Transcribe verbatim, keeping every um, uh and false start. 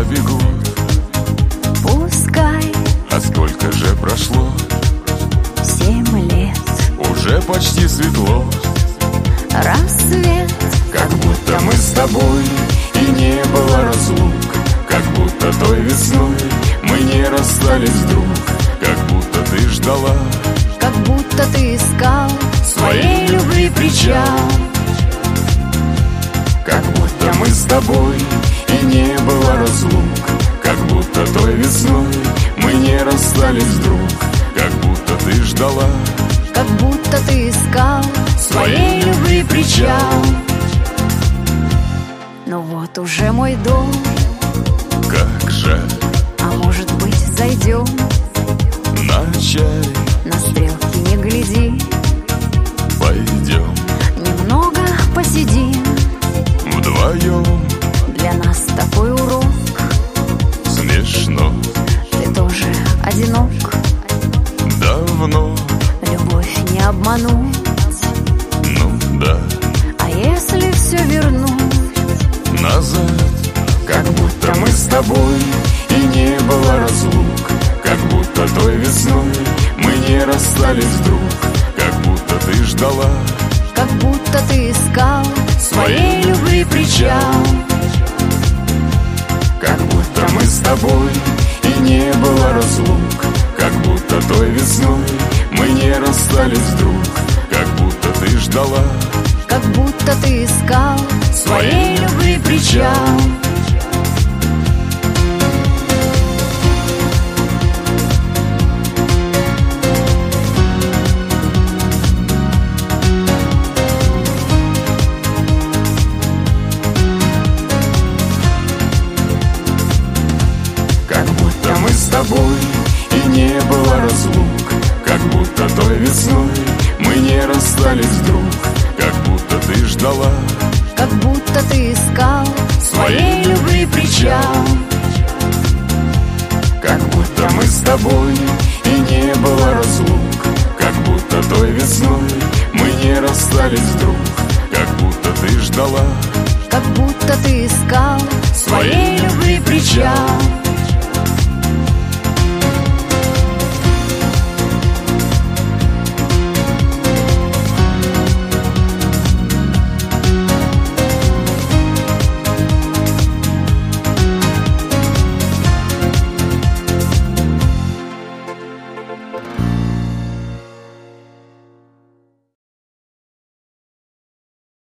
бегут, пускай. а сколько же прошло? Семь лет, Уже почти светло, рассвет, как будто мы с тобой и не было разлук, как будто той весной мы не расстались вдруг, как будто ты ждала как будто ты искал своей любви причал, как будто мы с тобой и не было разлук, как будто той весной мы не расстались вдруг, как будто ты ждала как будто ты искал своей любви причал. Но вот уже мой дом, Как жаль, а может быть зайдем, на чай на стрелки не гляди, пойдем немного посидим. вдвоем. Для нас такой урок, Смешно, ты тоже одинок, давно, любовь не обмануть. ну да, А если все вернуть, назад, как будто мы с тобой и не было разлук, как будто той весной мы не расстались вдруг, как будто ты ждала как будто ты искал своей любви причал, как будто мы с тобой и не было разлук, как будто той весной мы не расстались вдруг, как будто ты ждала как будто ты искал своей любви причал. Как будто мы с тобой и не было разлук, как будто той весной мы не расстались вдруг, как будто ты ждала как будто ты искал своей любви причал, как будто мы с тобой и не было разлук, как будто той весной мы не расстались вдруг, как будто ты ждала как будто ты искал своей любви причал.